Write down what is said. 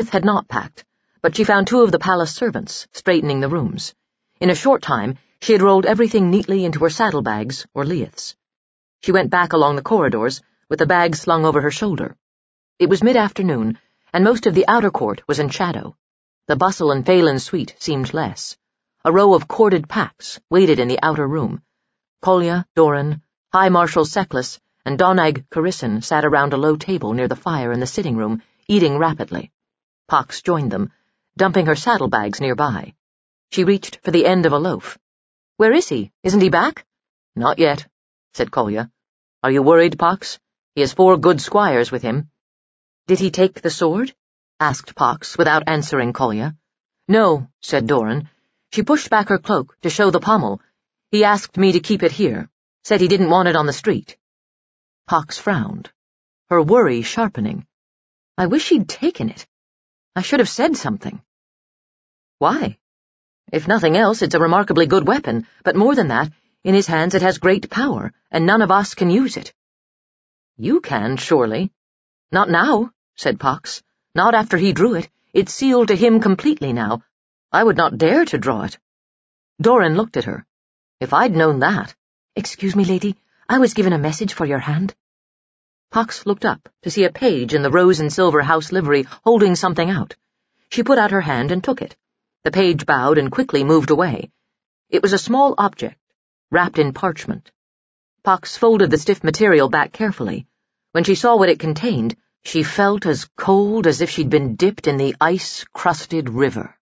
Elizabeth had not packed, but she found 2 of the palace servants straightening the rooms. In a short time, she had rolled everything neatly into her saddlebags or leaths. She went back along the corridors, with the bag slung over her shoulder. It was mid-afternoon, and most of the outer court was in shadow. The bustle in Phelan's suite seemed less. A row of corded packs waited in the outer room. Kolya, Doran, High Marshal Seklis, and Donag Carisson sat around a low table near the fire in the sitting room, eating rapidly. Pox joined them, dumping her saddlebags nearby. She reached for the end of a loaf. "Where is he? Isn't he back?" "Not yet," said Kolya. "Are you worried, Pox? He has 4 good squires with him." "Did he take the sword?" asked Pox, without answering Kolya. "No," said Doran. She pushed back her cloak to show the pommel. "He asked me to keep it here. Said he didn't want it on the street." Pox frowned, her worry sharpening. "I wish he'd taken it. I should have said something." "Why?" "If nothing else, it's a remarkably good weapon, but more than that, in his hands it has great power, and none of us can use it." "You can, surely." "Not now," said Pox. "Not after he drew it. It's sealed to him completely now. I would not dare to draw it." Doran looked at her. "If I'd known that—" "Excuse me, lady. I was given a message for your hand." Pox looked up to see a page in the rose and silver house livery holding something out. She put out her hand and took it. The page bowed and quickly moved away. It was a small object, wrapped in parchment. Pox folded the stiff material back carefully. When she saw what it contained, she felt as cold as if she'd been dipped in the ice-crusted river.